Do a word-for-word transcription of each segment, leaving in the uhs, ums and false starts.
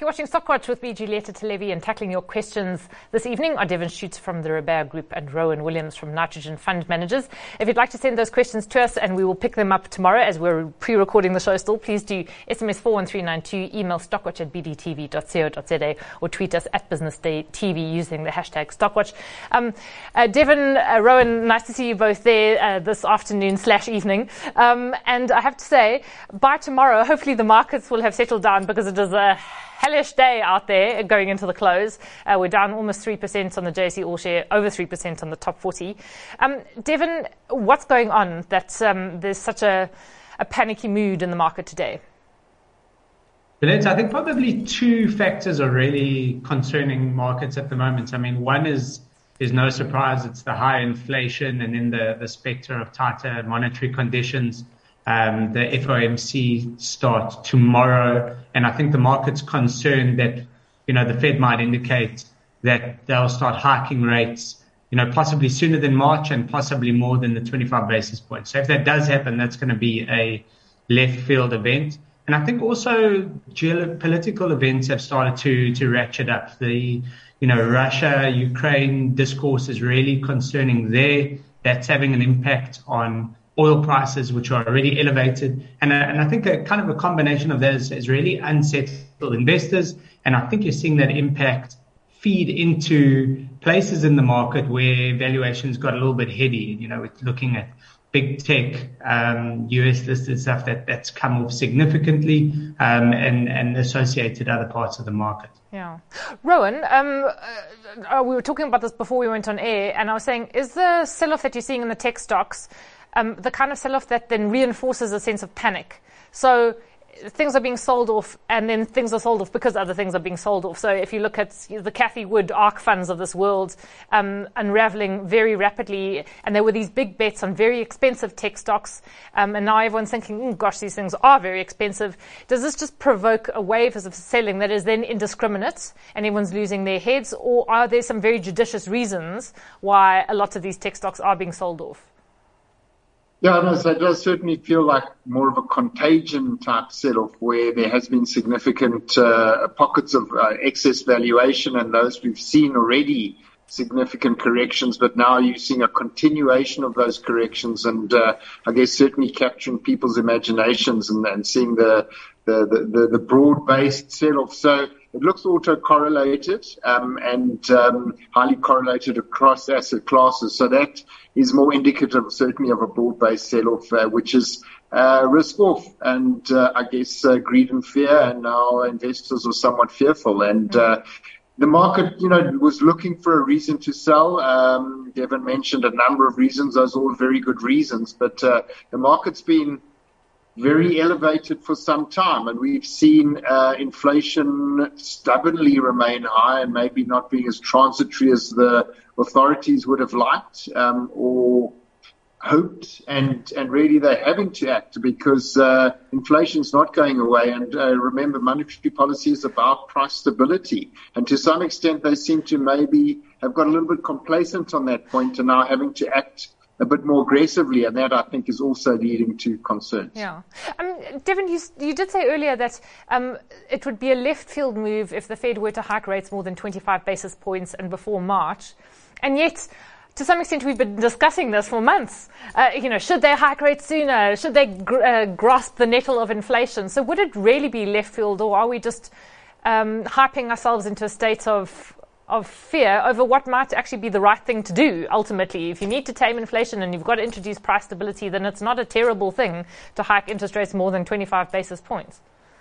You're watching Stockwatch with me, Julieta Televi, and tackling your questions this evening are Devin Schutz from the Robert Group and Rowan Williams from Nitrogen Fund Managers. If you'd like to send those questions to us, and we will pick them up tomorrow as we're pre-recording the show still, please do S M S four one three nine two, email stockwatch at b d t v dot co dot z a, or tweet us at Business Day T V using the hashtag Stockwatch. Um, uh, Devin, uh, Rowan, nice to see you both there uh, this afternoon slash evening. Um, and I have to say, by tomorrow, hopefully the markets will have settled down, because it is a hellish day out there going into the close. Uh, we're down almost three percent on the J S E All Share, over three percent on the top forty. Um, Devin, what's going on that um, there's such a, a panicky mood in the market today? Julieta, I think probably two factors are really concerning markets at the moment. I mean, one is, there's no surprise, it's the high inflation and then the, the specter of tighter monetary conditions. Um, the F O M C start tomorrow, and I think the market's concerned that, you know, the Fed might indicate that they'll start hiking rates, you know, possibly sooner than March and possibly more than the twenty-five basis points. So if that does happen, that's going to be a left field event. And I think also geopolitical events have started to, to ratchet up. The, you know, Russia-Ukraine discourse is really concerning there. That's having an impact on oil prices, which are already elevated. And, uh, and I think a kind of a combination of those is really unsettled investors. And I think you're seeing that impact feed into places in the market where valuations got a little bit heady. You know, it's looking at big tech, um, U S listed stuff that, that's come off significantly, um, and, and associated other parts of the market. Yeah. Rowan, um, uh, we were talking about this before we went on air, and I was saying, is the sell-off that you're seeing in the tech stocks Um, the kind of sell-off that then reinforces a sense of panic? So things are being sold off, and then things are sold off because other things are being sold off. So if you look at the Cathy Wood ARK funds of this world, um, unraveling very rapidly, and there were these big bets on very expensive tech stocks, um, and now everyone's thinking, oh, gosh, these things are very expensive. Does this just provoke a wave of selling that is then indiscriminate and everyone's losing their heads, or are there some very judicious reasons why a lot of these tech stocks are being sold off? Yeah, no, so it does certainly feel like more of a contagion type sell-off, where there has been significant uh, pockets of uh, excess valuation, and those we've seen already significant corrections, but now you're seeing a continuation of those corrections, and uh, I guess certainly capturing people's imaginations and, and seeing the the, the, the broad-based sell-off. So it looks auto-correlated um, and um, highly correlated across asset classes. So that is more indicative, certainly, of a broad-based sell-off, uh, which is uh, risk-off. And uh, I guess uh, greed and fear, and now investors are somewhat fearful. And uh, the market, you know, was looking for a reason to sell. Um, Devin mentioned a number of reasons. Those are all very good reasons. But uh, the market's been very elevated for some time, and we've seen uh, inflation stubbornly remain high and maybe not being as transitory as the authorities would have liked um, or hoped, and, and really they're having to act because uh, inflation's not going away. And uh, remember, monetary policy is about price stability, and to some extent they seem to maybe have got a little bit complacent on that point and now having to act a bit more aggressively, and that I think is also leading to concerns. Yeah. Um, Devin, you, you did say earlier that um, it would be a left field move if the Fed were to hike rates more than twenty-five basis points and before March. And yet, to some extent, we've been discussing this for months. Uh, you know, should they hike rates sooner? Should they gr- uh, grasp the nettle of inflation? So would it really be left field, or are we just um, hyping ourselves into a state of of fear over what might actually be the right thing to do ultimately? If you need to tame inflation and you've got to introduce price stability, then it's not a terrible thing to hike interest rates more than twenty-five basis points.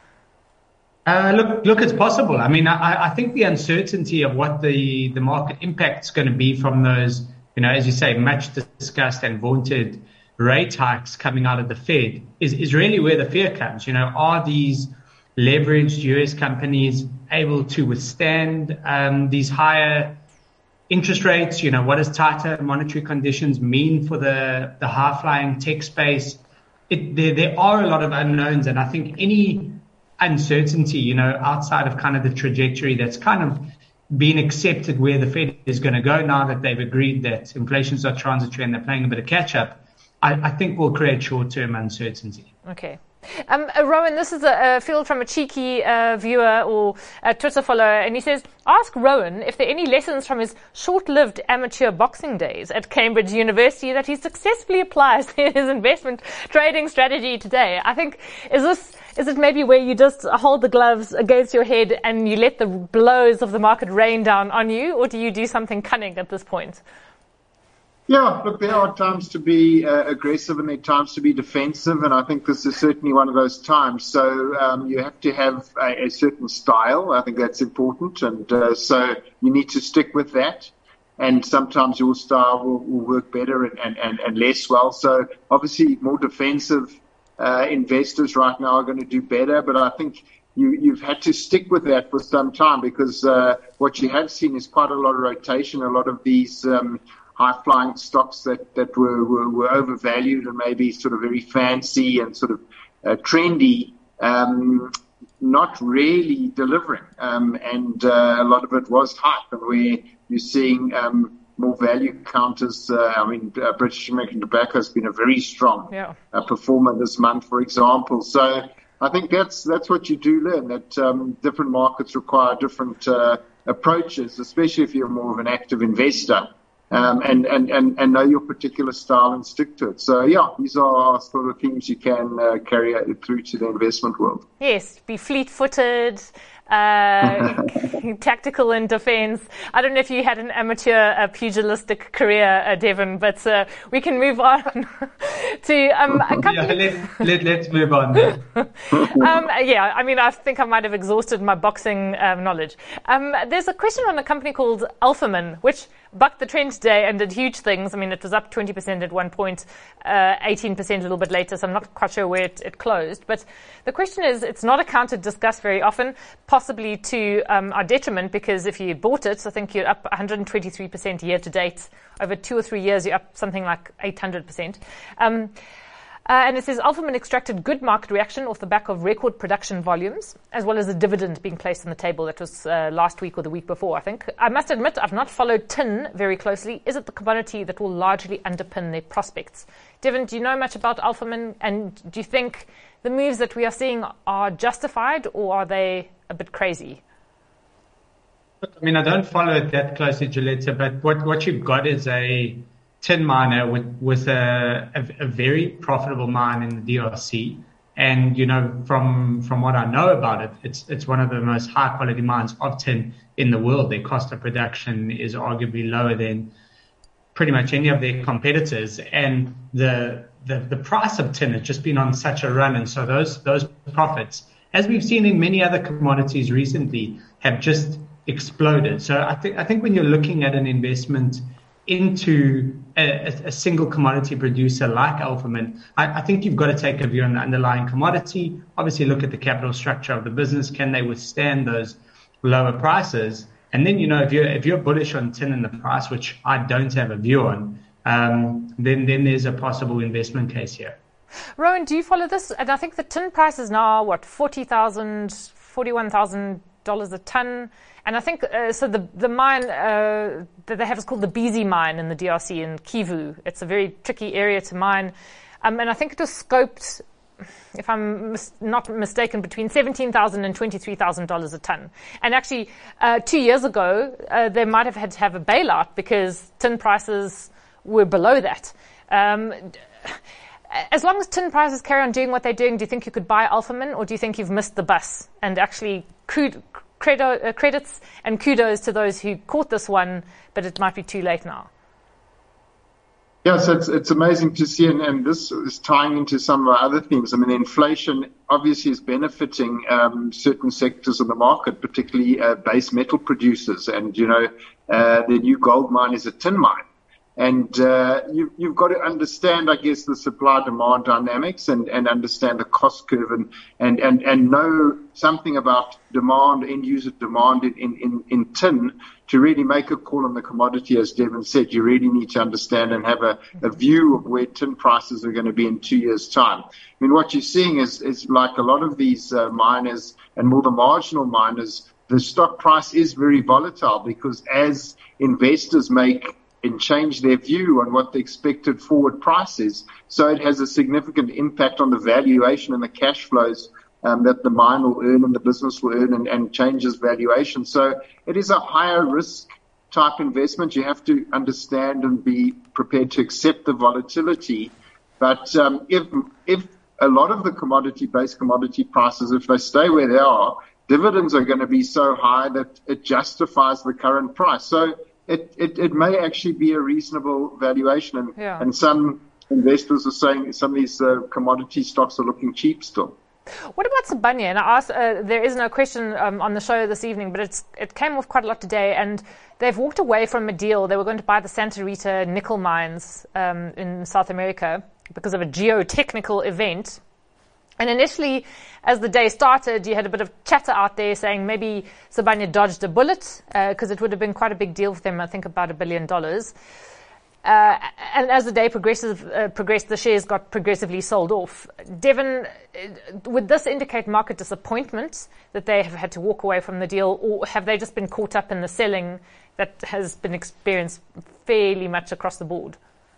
Uh, look, look, it's possible. I mean, I, I think the uncertainty of what the, the market impact is going to be from those, you know, as you say, much discussed and vaunted rate hikes coming out of the Fed is, is really where the fear comes. You know, are these leveraged U S companies able to withstand um, these higher interest rates? You know, what does tighter monetary conditions mean for the, the high-flying tech space? It, there, there are a lot of unknowns, and I think any uncertainty, you know, outside of kind of the trajectory that's kind of been accepted where the Fed is going to go now that they've agreed that inflation's not transitory and they're playing a bit of catch-up, I, I think will create short-term uncertainty. Okay. Um, uh, Rowan, this is a, a field from a cheeky uh, viewer or a Twitter follower, and he says, ask Rowan if there are any lessons from his short-lived amateur boxing days at Cambridge University that he successfully applies in his investment trading strategy today. I think, is this, is it maybe where you just hold the gloves against your head and you let the blows of the market rain down on you, or do you do something cunning at this point? Yeah, look, there are times to be uh, aggressive and there are times to be defensive, and I think this is certainly one of those times. So um, you have to have a, a certain style. I think that's important, and uh, so you need to stick with that. And sometimes your style will, will work better and, and, and, and less well. So obviously more defensive uh, investors right now are going to do better, but I think you, you've had to stick with that for some time because uh, what you have seen is quite a lot of rotation, a lot of these um, high-flying stocks that, that were, were, were overvalued and maybe sort of very fancy and sort of uh, trendy, um, not really delivering. Um, and uh, a lot of it was hype, and where you're seeing um, more value counters. Uh, I mean, uh, British American Tobacco has been a very strong yeah. uh, performer this month, for example. So I think that's that's what you do learn, that um, different markets require different uh, approaches, especially if you're more of an active investor. Um, and, and, and, and know your particular style and stick to it. So, yeah, these are sort of things you can uh, carry through to the investment world. Yes, be fleet-footed, uh, tactical in defense. I don't know if you had an amateur uh, pugilistic career, uh, Devon, but uh, we can move on to um, a company. Yeah, let, let, let's move on. um, yeah, I mean, I think I might have exhausted my boxing um, knowledge. Um, there's a question on a company called Alphamin, which bucked the trend today and did huge things. I mean, it was up twenty percent at one point, uh, eighteen percent a little bit later, so I'm not quite sure where it, it closed. But the question is, it's not accounted discussed very often, possibly to um, our detriment, because if you bought it, I think you're up one hundred twenty-three percent year to date. Over two or three years, you're up something like eight hundred percent. Um, Uh, and it says Alphamin extracted good market reaction off the back of record production volumes, as well as a dividend being placed on the table. That was uh, last week or the week before, I think. I must admit, I've not followed tin very closely. Is it the commodity that will largely underpin their prospects? Devon, do you know much about Alphamin? And do you think the moves that we are seeing are justified, or are they a bit crazy? I mean, I don't follow it that closely, Gilletta, but what, what you've got is a tin miner with, with a, a, a very profitable mine in the D R C. And, you know, from from what I know about it, it's it's one of the most high quality mines of tin in the world. Their cost of production is arguably lower than pretty much any of their competitors. And the the, the price of tin has just been on such a run. And so those those profits, as we've seen in many other commodities recently, have just exploded. So I think I think when you're looking at an investment into a, a single commodity producer like Alphamin, I, I think you've got to take a view on the underlying commodity. Obviously, look at the capital structure of the business. Can they withstand those lower prices? And then, you know, if you're if you're bullish on tin and the price, which I don't have a view on, um, then then there's a possible investment case here. Rowan, do you follow this? And I think the tin price is now what forty thousand, forty-one thousand dollars a ton. And I think, uh, so the the mine uh, that they have is called the B Z mine in the D R C in Kivu. It's a very tricky area to mine. Um, and I think it was scoped, if I'm mis- not mistaken, between seventeen thousand dollars and twenty-three thousand dollars a ton. And actually, uh, two years ago, uh, they might have had to have a bailout because tin prices were below that. Um, as long as tin prices carry on doing what they're doing, do you think you could buy Alphamin, or do you think you've missed the bus? And actually, could... Credo, uh, credits and kudos to those who caught this one, but it might be too late now. Yes, it's it's amazing to see, and, and this is tying into some of our other themes. I mean, inflation obviously is benefiting um, certain sectors of the market, particularly uh, base metal producers. And, you know, uh, the new gold mine is a tin mine. And uh, you, you've got to understand, I guess, the supply-demand dynamics and, and understand the cost curve and, and, and, and know something about demand, end-user demand in, in, in tin to really make a call on the commodity. As Devon said, you really need to understand and have a, a view of where tin prices are going to be in two years' time. I mean, what you're seeing is, is like a lot of these uh, miners and more the marginal miners, the stock price is very volatile because as investors make and change their view on what the expected forward price is. So it has a significant impact on the valuation and the cash flows um, that the mine will earn and the business will earn, and, and changes valuation. So it is a higher risk type investment. You have to understand and be prepared to accept the volatility. But um, if if a lot of the commodity-based commodity prices, if they stay where they are, dividends are going to be so high that it justifies the current price. So it, it, it may actually be a reasonable valuation. And, yeah. and some investors are saying some of these uh, commodity stocks are looking cheap still. What about Sibanye? And I asked, uh, there is no question um, on the show this evening, but it's it came off quite a lot today, and they've walked away from a deal. They were going to buy the Santa Rita nickel mines um, in South America because of a geotechnical event. And initially, as the day started, you had a bit of chatter out there saying maybe Sibanye dodged a bullet because uh, it would have been quite a big deal for them, I think about a billion dollars. Uh, and as the day progresses, uh, progressed, the shares got progressively sold off. Devin, would this indicate market disappointment that they have had to walk away from the deal, or have they just been caught up in the selling that has been experienced fairly much across the board?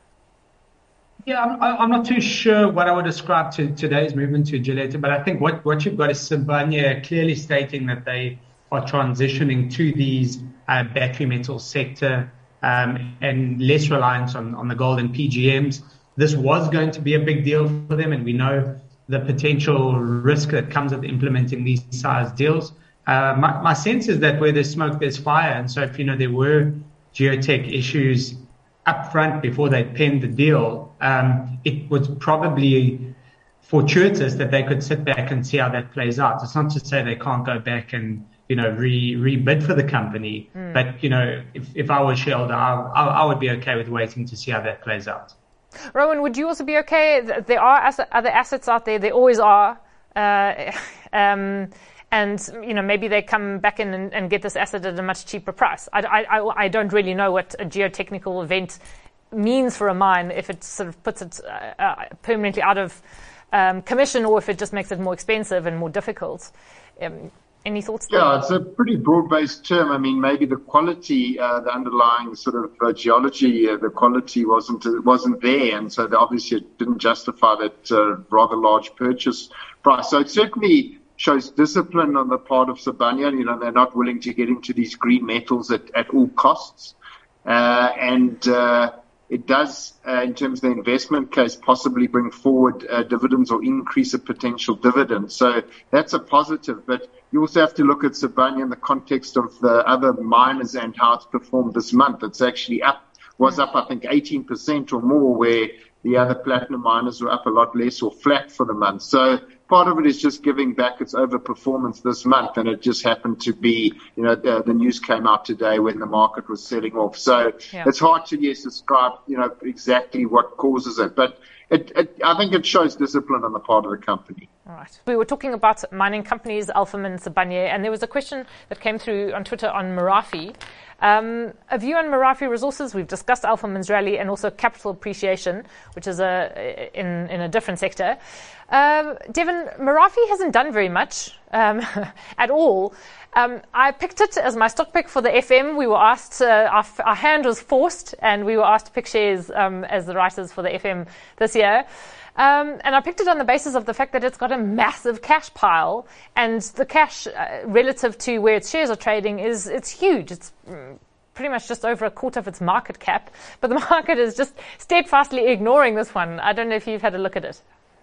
Yeah, I'm, I'm not too sure what I would ascribe to today's movement to Gillette, but I think what, what you've got is Sibanye clearly stating that they are transitioning to these uh, battery metal sector um, and less reliance on, on the gold and P G Ms. This was going to be a big deal for them, and we know the potential risk that comes with implementing these size deals. Uh, my, my sense is that where there's smoke, there's fire, and so if you know there were geotech issues up front before they penned the deal, um, it was probably fortuitous that they could sit back and see how that plays out. It's not to say they can't go back and, you know, re, re-bid for the company. Mm. But, you know, if, if I was shareholder, I, I, I would be okay with waiting to see how that plays out. Rowan, would you also be okay? There are asset, other assets out there. There always are. Uh, um, And, you know, maybe they come back in and, and get this asset at a much cheaper price. I, I, I don't really know what a geotechnical event means for a mine, if it sort of puts it uh, uh, permanently out of um, commission, or if it just makes it more expensive and more difficult. Um, any thoughts there? Yeah, it's a pretty broad-based term. I mean, maybe the quality, uh, the underlying sort of uh, geology, uh, the quality wasn't uh, wasn't there, and so they obviously it didn't justify that uh, rather large purchase price. So it certainly shows discipline on the part of Sibanye. You know, they're not willing to get into these green metals at, at all costs. Uh, and uh, it does, uh, in terms of the investment case, possibly bring forward uh, dividends or increase a potential dividend. So that's a positive. But you also have to look at Sibanye in the context of the other miners and how it's performed this month. It's actually up, was up, I think, eighteen percent or more, where the other platinum miners were up a lot less or flat for the month. So part of it is just giving back its overperformance this month, and it just happened to be, you know, the, the news came out today when the market was selling off. So yeah. It's hard to, yes, describe, you know, exactly what causes it, but it, it, I think it shows discipline on the part of the company. All right. We were talking about mining companies, Alphamin and Sibanye, and there was a question that came through on Twitter on Merafe. Um, a view on Merafe Resources. We've discussed Alphamin's rally and also capital appreciation, which is a in, in a different sector. Um, Devin, Merafe hasn't done very much um, at all. Um, I picked it as my stock pick for the F M. We were asked, uh, our, our hand was forced, and we were asked to pick shares um, as the writers for the F M this year. Um, and I picked it on the basis of the fact that it's got a massive cash pile, and the cash uh, relative to where its shares are trading is it's huge. It's mm, pretty much just over a quarter of its market cap, but the market is just steadfastly ignoring this one. I don't know if you've had a look at it.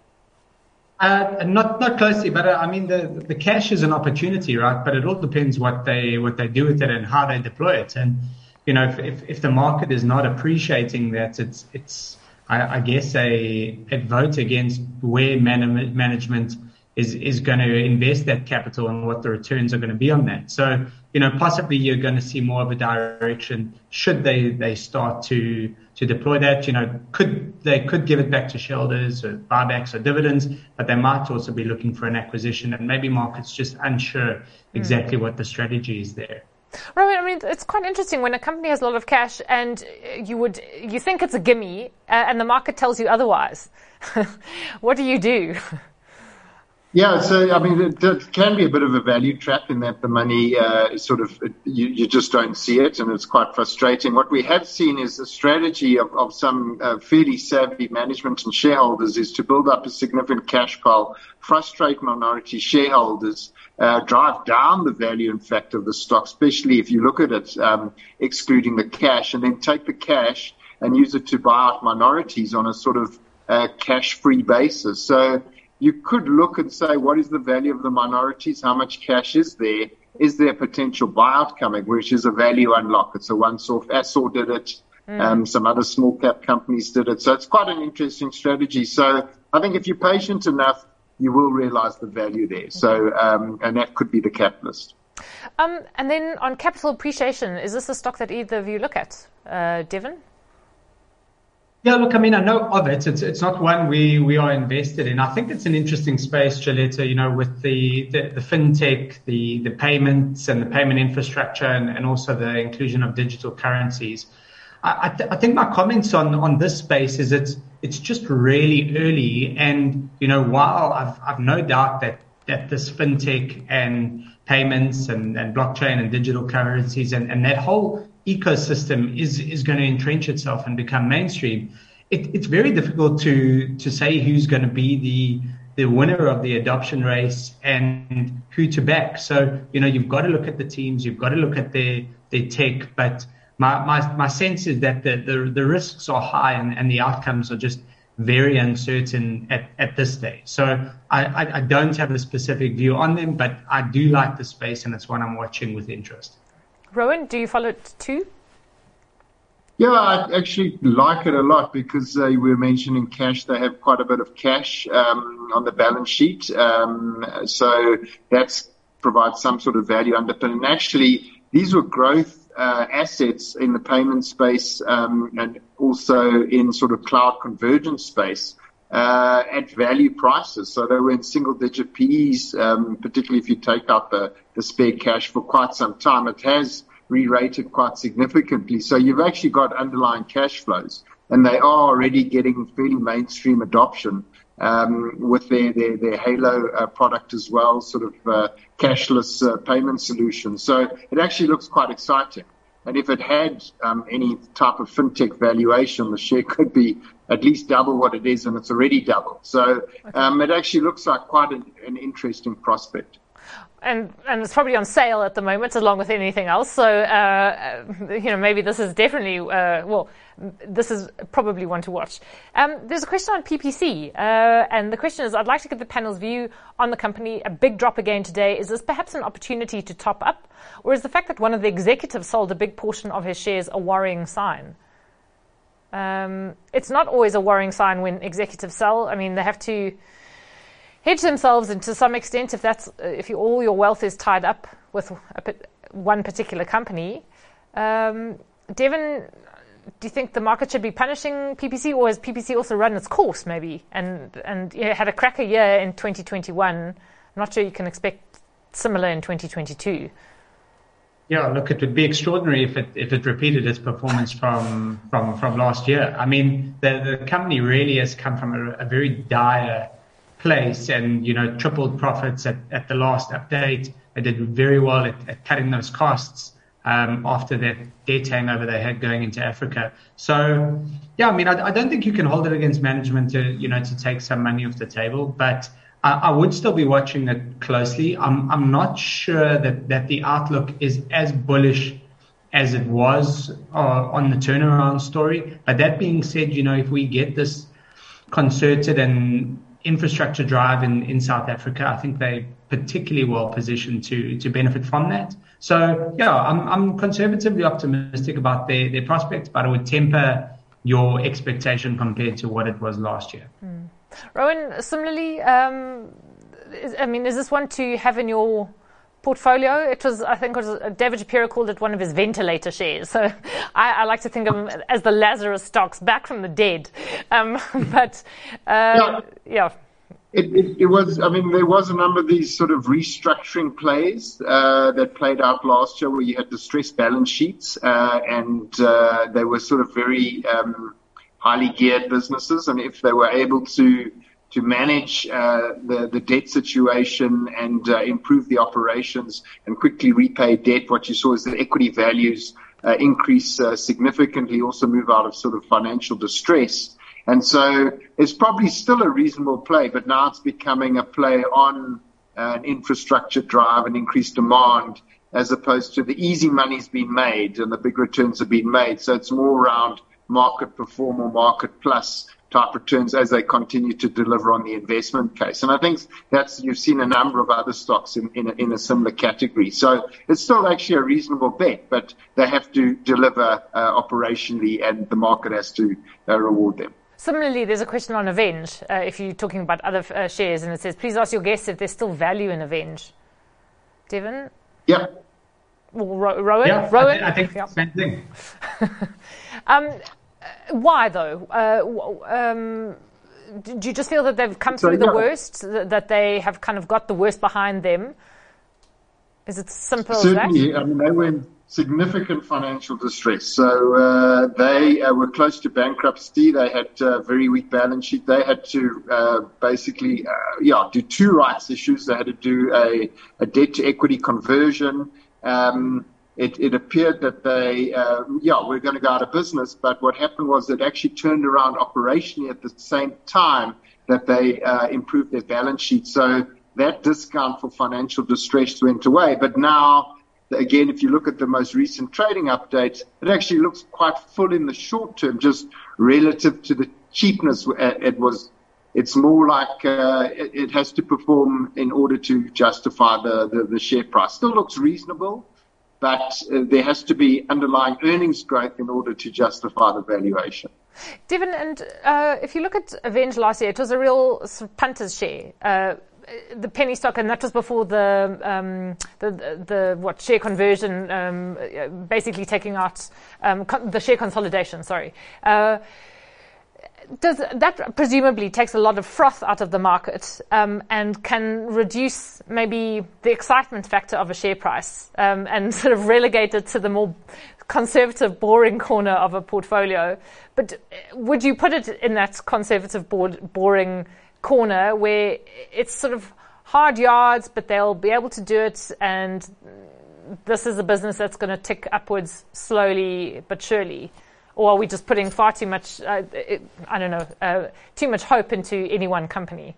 Uh, not not closely, but uh, I mean the the cash is an opportunity, right? But it all depends what they what they do with it and how they deploy it. And you know, if if, if the market is not appreciating that, it's it's I, I guess a, a vote against where man- management is, is going to invest that capital and what the returns are going to be on that. So, you know, possibly you're going to see more of a direction should they, they start to, to deploy that. You know, could they could give it back to shareholders or buybacks or dividends, but they might also be looking for an acquisition, and maybe markets just unsure exactly mm. what the strategy is there. Right, I mean, it's quite interesting when a company has a lot of cash and you would you think it's a gimme, uh, and the market tells you otherwise. What do you do? Yeah, so I mean, it, it can be a bit of a value trap in that the money uh, is sort of, you, you just don't see it, and it's quite frustrating. What we have seen is a strategy of, of some uh, fairly savvy management and shareholders is to build up a significant cash pile, frustrate minority shareholders, uh, drive down the value, in fact, of the stock, especially if you look at it um, excluding the cash, and then take the cash and use it to buy out minorities on a sort of uh, cash-free basis. So you could look and say, what is the value of the minorities? How much cash is there? Is there a potential buyout coming, which is a value unlock? It's a once-off. Assor did it. Mm. Um, some other small-cap companies did it. So it's quite an interesting strategy. So I think if you're patient enough, you will realize the value there. So, um, and that could be the catalyst. Um, and then on capital appreciation, is this a stock that either of you look at, uh, Devin? Yeah, look, I mean, I know of it. It's it's not one we, we are invested in. I think it's an interesting space, Jaleta, you know, with the, the, the fintech, the, the payments and the payment infrastructure, and, and also the inclusion of digital currencies. I, I, th- I think my comments on, on this space is it's it's just really early. And, you know, while I've I've no doubt that, that this fintech and payments and, and blockchain and digital currencies and, and that whole ecosystem is is going to entrench itself and become mainstream, it, it's very difficult to to say who's going to be the the winner of the adoption race and who to back. So, you know, you've got to look at the teams, you've got to look at their their tech, but my my, my sense is that the, the the risks are high and, and the outcomes are just very uncertain at, at this stage. So I, I, I don't have a specific view on them, but I do like the space and it's one I'm watching with interest. Rowan, do you follow it too? Yeah, I actually like it a lot because uh, you were mentioning cash. They have quite a bit of cash um, on the balance sheet. Um, so that provides some sort of value underpin. And actually, these were growth uh, assets in the payment space um, and also in sort of cloud convergence space uh, at value prices. So they were in single-digit P Es, um, particularly if you take out the, the spare cash for quite some time. It has re-rated quite significantly. So you've actually got underlying cash flows, and they are already getting fairly mainstream adoption um, with their, their, their Halo uh, product as well, sort of uh, cashless uh, payment solution. So it actually looks quite exciting. And if it had um, any type of fintech valuation, the share could be at least double what it is, and it's already doubled. So um, it actually looks like quite an, an interesting prospect. And and it's probably on sale at the moment, along with anything else. So uh, you know, maybe this is definitely uh, well, this is probably one to watch. Um, there's a question on P P C, uh, and the question is: I'd like to get the panel's view on the company. A big drop again today. Is this perhaps an opportunity to top up, or is the fact that one of the executives sold a big portion of his shares a worrying sign? Um, it's not always a worrying sign when executives sell. I mean, they have to hedge themselves, and to some extent, if that's if you, all your wealth is tied up with a, one particular company. Um, Devin, do you think the market should be punishing P P C, or has P P C also run its course maybe and and you know, had a cracker year in twenty twenty-one? I'm not sure you can expect similar in twenty twenty-two. Yeah, look, it would be extraordinary if it if it repeated its performance from from, from last year. I mean, the, the company really has come from a, a very dire place and, you know, tripled profits at, at the last update. They did very well at, at cutting those costs um, after that debt hangover they had going into Africa. So, yeah, I mean, I, I don't think you can hold it against management to, you know, to take some money off the table, but I, I would still be watching it closely. I'm I'm not sure that, that the outlook is as bullish as it was uh, on the turnaround story. But that being said, you know, if we get this concerted and infrastructure drive in, in South Africa, I think they're particularly well positioned to to benefit from that. So, yeah, I'm I'm conservatively optimistic about their, their prospects, but I would temper your expectation compared to what it was last year. Mm. Rowan, similarly, um, is, I mean, is this one to have in your portfolio? It was, I think, it was David Shapiro called it one of his ventilator shares. So I, I like to think of them as the Lazarus stocks, back from the dead. Um, but uh, yeah. yeah. It, it, it was, I mean, there was a number of these sort of restructuring plays uh, that played out last year where you had distressed balance sheets uh, and uh, they were sort of very um, highly geared businesses. And if they were able to to manage uh, the, the debt situation and uh, improve the operations and quickly repay debt. What you saw is the equity values uh, increase uh, significantly, also move out of sort of financial distress. And so it's probably still a reasonable play, but now it's becoming a play on uh, an infrastructure drive and increased demand, as opposed to the easy money's been made and the big returns have been made. So it's more around market perform or market plus type returns as they continue to deliver on the investment case. And I think that's, you've seen a number of other stocks in, in, a, in a similar category. So it's still actually a reasonable bet, but they have to deliver uh, operationally, and the market has to uh, reward them. Similarly, there's a question on Aveng, uh, if you're talking about other uh, shares, and it says, please ask your guests if there's still value in Aveng. Devin? Yeah. Ro- Rowan? Yeah, Rowan? I think, I think yeah. same thing. um, why, though? Uh, um, do you just feel that they've come so, through the yeah. worst, that they have kind of got the worst behind them? Is it simple Certainly, as that? I mean, they were in significant financial distress. So uh, they uh, were close to bankruptcy. They had a very weak balance sheet. They had to uh, basically, uh, yeah, do two rights issues. They had to do a, a debt to equity conversion. Um, it, it appeared that they, uh, yeah, were going to go out of business. But what happened was it actually turned around operationally at the same time that they uh, improved their balance sheet. So that discount for financial distress went away. But now, again, if you look at the most recent trading updates, it actually looks quite full in the short term, just relative to the cheapness. It was, it's more like uh, it, it has to perform in order to justify the, the, the share price. Still looks reasonable, but uh, there has to be underlying earnings growth in order to justify the valuation. Devin, and uh, if you look at Aveng last year, it was a real sort of punter's share. Uh, the penny stock, and that was before the um, the, the the what share conversion, um, basically taking out um, con- the share consolidation. Sorry, uh, does that presumably takes a lot of froth out of the market um, and can reduce maybe the excitement factor of a share price um, and sort of relegate it to the more conservative, boring corner of a portfolio. But would you put it in that conservative, bored, boring corner where it's sort of hard yards, but they'll be able to do it, and this is a business that's going to tick upwards slowly but surely? Or are we just putting far too much, uh, it, I don't know, uh, too much hope into any one company?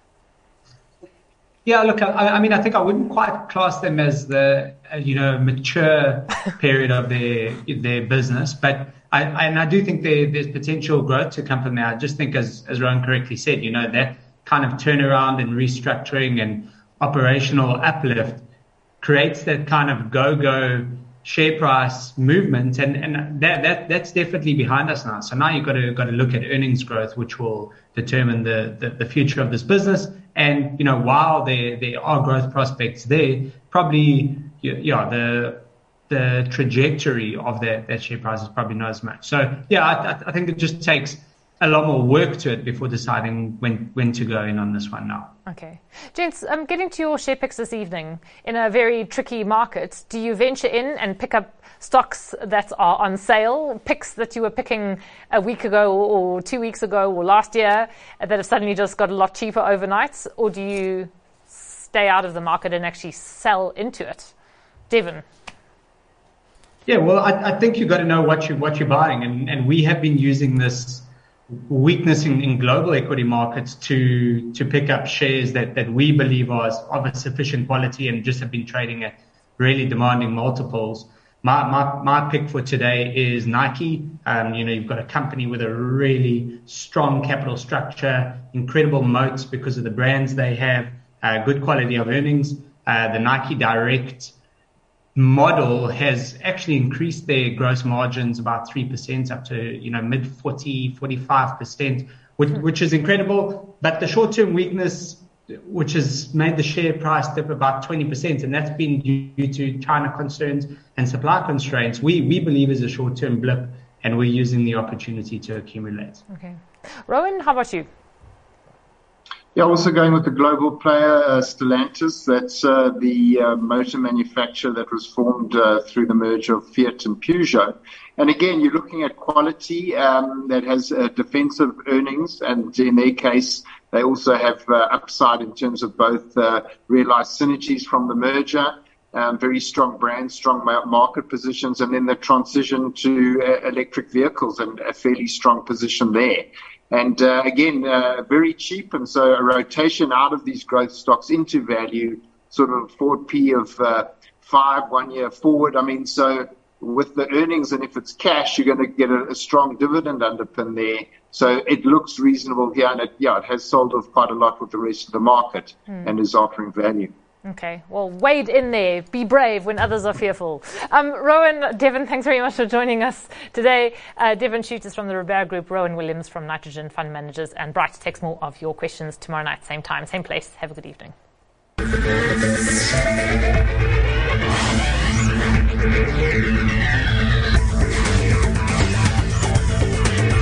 Yeah, look, I, I mean, I think I wouldn't quite class them as the, uh, you know, mature period of their their business, but I, and I do think there, there's potential growth to come from there. I just think, as as Rowan correctly said, you know, that kind of turnaround and restructuring and operational uplift creates that kind of go-go share price movement, and, and that, that that's definitely behind us now. So now you've got to got to look at earnings growth, which will determine the, the, the future of this business. And, you know, while there there are growth prospects there, probably yeah the the trajectory of that, that share price is probably not as much. So yeah, I, I think it just takes a lot more work to it before deciding when, when to go in on this one now. Okay. Gents, um, getting to your share picks this evening, in a very tricky market, do you venture in and pick up stocks that are on sale, picks that you were picking a week ago or two weeks ago or last year that have suddenly just got a lot cheaper overnight, or do you stay out of the market and actually sell into it? Devin? Yeah, well, I, I think you've got to know what, you, what you're buying, and, and we have been using this weakness in, in global equity markets to to pick up shares that, that we believe are of a sufficient quality and just have been trading at really demanding multiples. My my my pick for today is Nike. Um, you know, you've got a company with a really strong capital structure, incredible moats because of the brands they have, uh, good quality of earnings. Uh, the Nike Direct model has actually increased their gross margins about three percent up to, you know, mid forty, forty-five percent, which, which is incredible. But the short-term weakness, which has made the share price dip about twenty percent, and that's been due to China concerns and supply constraints, we, we believe is a short-term blip, and we're using the opportunity to accumulate. Okay. Rowan, how about you? Yeah, also going with the global player, uh, Stellantis. That's uh, the uh, motor manufacturer that was formed uh, through the merger of Fiat and Peugeot. And again, you're looking at quality um, that has uh, defensive earnings, and in their case, they also have uh, upside in terms of both uh, realized synergies from the merger, um, very strong brands, strong market positions, and then the transition to uh, electric vehicles and a fairly strong position there. And uh, again, uh, very cheap, and so a rotation out of these growth stocks into value, sort of forward P of uh, five, one year forward. I mean, so with the earnings, and if it's cash, you're going to get a, a strong dividend underpin there. So it looks reasonable here, and it, yeah, it has sold off quite a lot with the rest of the market mm. and is offering value. Okay, well, wade in there. Be brave when others are fearful. Um, Rowan, Devin, thanks very much for joining us today. Uh, Devin Shooters from the Robert Group, Rowan Williams from Nitrogen Fund Managers, and Bright takes more of your questions tomorrow night, same time, same place. Have a good evening.